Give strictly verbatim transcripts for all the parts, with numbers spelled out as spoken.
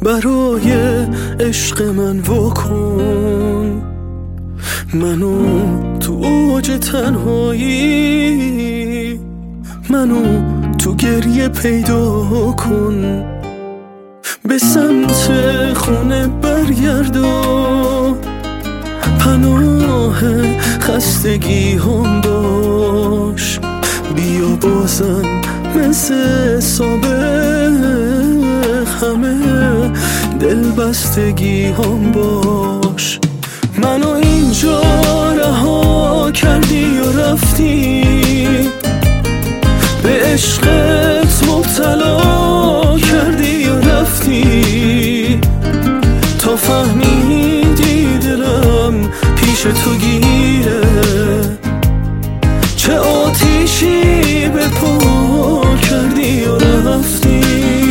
برای عشق من واکن، منو تو اوج تنهایی، منو تو گریه پیدا کن. به سمت خونه برگردا، پناه خستگی هم باش. بیا بازم مثل سابق همه دل بستگی هم باش. منو اینجا رها کردی و رفتی، به عشقت مبتلا کردی و رفتی، تا فهمیدی دلم پیش تو گیره، چه آتیشی به پا کردی و رفتی.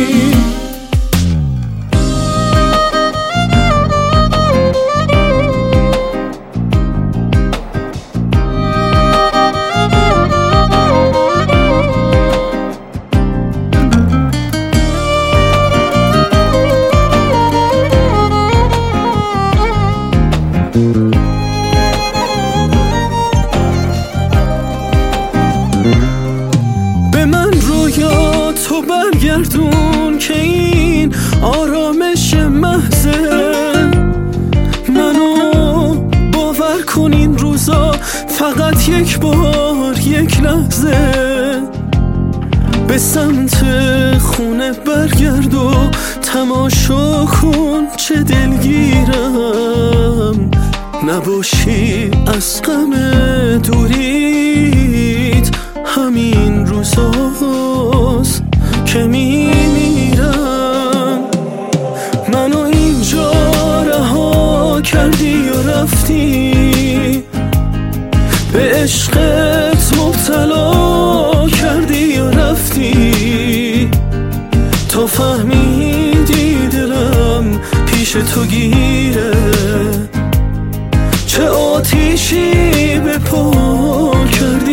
به من رویا تو برگردون که این آرامش محضه، منو باور کن این روزا فقط یک بار یک لحظه. به سمت خونه برگرد و تماشا کن چه دلگیرم، نباشی از غم دوریت همین روزاست که میمیرم. منو اینجا رها کردی و رفتی، به عشقت مبتلا کردی و رفتی، تا فهمیدی دلم پیش تو گیره، چه آتیشی به پا کردی